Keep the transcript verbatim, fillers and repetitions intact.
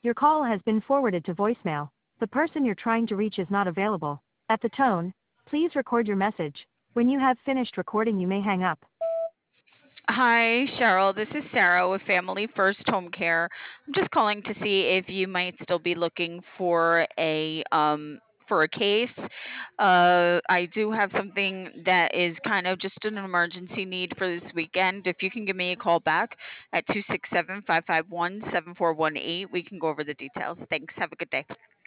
Your call has been forwarded to voicemail. The person you're trying to reach is not available. At the tone, please record your message. When you have finished recording, you may hang up. Hi, Cheryl. This is Sarah with Family First Home Care. I'm just calling to see if you might still be looking for a um for a case. Uh, I do have something that is kind of just an emergency need for this weekend. If you can give me a call back at two six seven, five five one, seven four one eight, we can go over the details. Thanks. Have a good day.